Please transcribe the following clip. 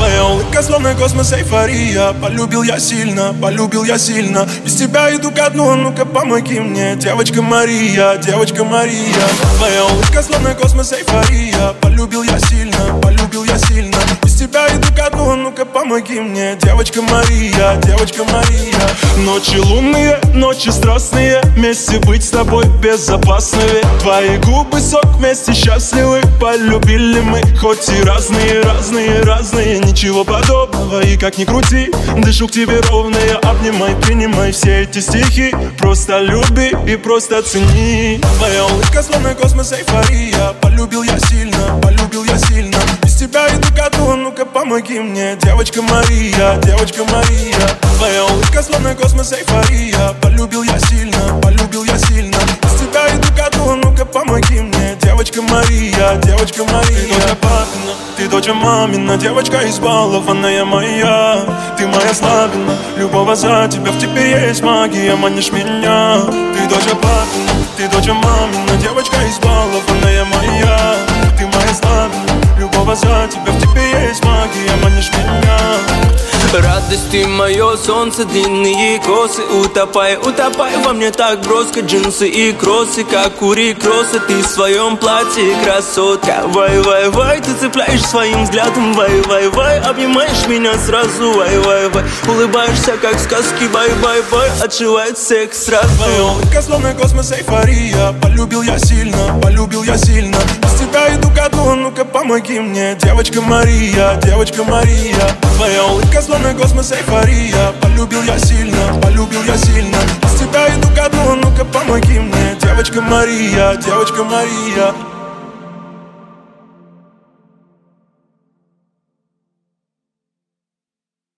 Твоя улыбка словно космос, эйфория. Полюбил я сильно, без тебя иду ко дну, ну-ка помоги мне. Девочка Мария, девочка Мария. Твоя улыбка словно космос, эйфория. Полюбил я сильно, без тебя иду ко дну, ну-ка помоги мне. Девочка Мария, девочка Мария. Ночи лунные, ночи страстные, вместе быть с тобой безопасно. Ведь твои губы сок, вместе счастливы. Полюбили мы, хоть и разные, ничего подобного. И как ни крути, дышу к тебе ровно. Я обнимай, принимай все эти стихи. Просто люби и просто цени. Твоя улыбка словно космос, эйфория. Полюбил я сильно, без тебя иду ко дну, ну-ка помоги мне. Девочка Мария, девочка Мария. Твоя улыбка словно космос, эйфория. Полюбил я сильно, без тебя иду ко дну, ну-ка помоги мне. Девочка Мария, девочка Мария. Ты дочь папина, ты дочь мамина, девочка избалованная моя. Ты моя слабина, любого за тебя, в тебе есть магия, манишь меня. Ты дочь папина, ты дочь мамина, девочка избалованная моя. Ты моя слабина, любого за тебя, в тебе есть магия, манишь меня. Радость, ты мое солнце, длинные косы. Утопай, утопай во мне так броско. Джинсы и кроссы, как у Рикроса. Ты в своем платье, красотка. Вай, вай, вай, ты цепляешь своим взглядом. Вай, вай, вай, обнимаешь меня сразу. Вай, вай, вай, улыбаешься, как в сказке. Бай, бай, бай, отшивает секс сразу. Твоя улыбка словно космос, эйфория. Полюбил я сильно, без тебя иду ко дну, ну-ка помоги мне. Девочка Мария, девочка Мария. Твоя улыбка словно космос, эйфория. Полюбил я сильно, без тебя иду ко дну, ну-ка помоги мне. Девочка Мария, девочка Мария.